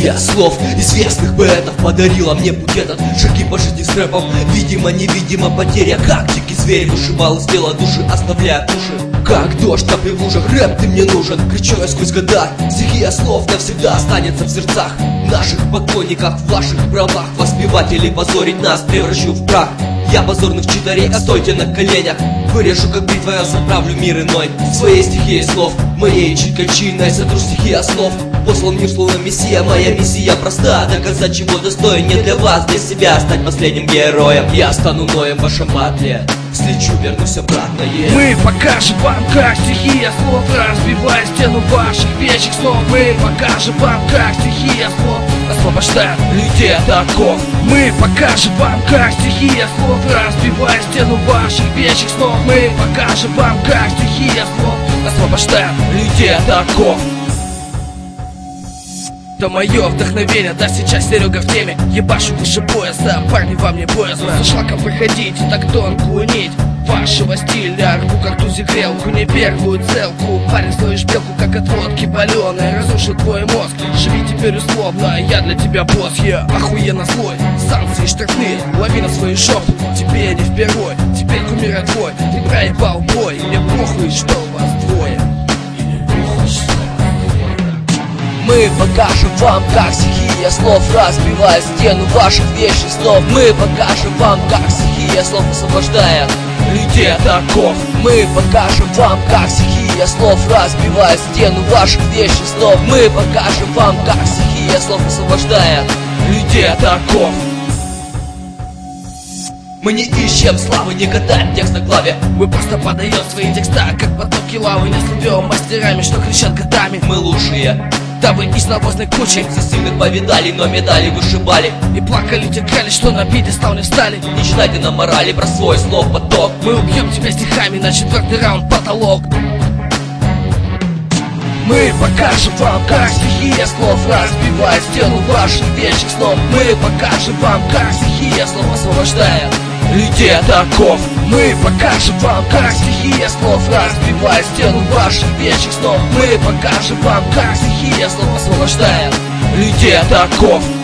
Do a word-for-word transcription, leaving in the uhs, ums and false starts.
стихия слов известных поэтов подарила мне путь этот. Шаги по жизни с рэпом, видимо-невидимо потеря. Как дикий зверь вышибал из тела души, оставляя туши. Как дождь капли в лужах, рэп ты мне нужен. Кричу я сквозь года, стихия слов навсегда останется в сердцах наших поклонников, в ваших правах. Воспевать или позорить нас превращу в прах. Я позорных читарей, а стойте на коленях. Вырежу как бритва, я заправлю мир иной своей стихией слов, моей чикачиной сотру стихия слов. Послал мир словно мессия, моя миссия проста: доказать, чего достоин, не для вас, для себя стать последним героем. Я стану ноем в вашем батле, слечу, вернусь обратно, yeah. Мы покажем вам, как стихия слов разбивает стену ваших вечных снов. Мы покажем вам, как стихия слов освобождает людей от оков. Мы покажем вам, как стихия слов разбивает стену ваших вечных снов. Мы покажем вам, как стихия слов освобождает людей от оков. Это мое вдохновение, да сейчас Серега в теме. Ебашу выше пояса, парни вам не боязно. За шлаком проходить, так тонко унить вашего стиля. Рву как тузик грелку, не первую целку. Парень, стоишь белку, как от водки паленой. Разрушу твой мозг, живи теперь условно. Я для тебя босс, я охуенно злой. Санкции штрафные, лови на свою жопу. Тебе не впервой, теперь кумир я твой. Ты проебал бой, мне похуй, что у вас двое. Мы покажем вам, как стихия слов разбивает стену ваших вечных снов. Мы покажем вам, как стихия слов освобождает людей от оков. Мы покажем вам, как стихия слов разбивает стену ваших вечных снов. Мы покажем вам, как стихия слов освобождает людей от оков. Мы не ищем славы, не катаем текст на клаве. Мы просто подаем свои текста, как потоки лавы. Не слывем мастерами, что кричат годами. Мы лучшие. Да вы из навозной кучи всесильных повидали, но медали вышибали. И плакали, текали, что на биде стал не встали. Не читайте на морали про свой слов поток. Мы убьем тебя стихами, на четвертый раунд потолок. Мы покажем вам, как стихия слов разбивает стену ваших вечных снов. Мы покажем вам, как стихия слов освобождает людей от оков. Мы покажем вам, как стихия слов разбивает стену ваших вечных снов. Мы покажем вам, как стихия слов освобождает людей от оков.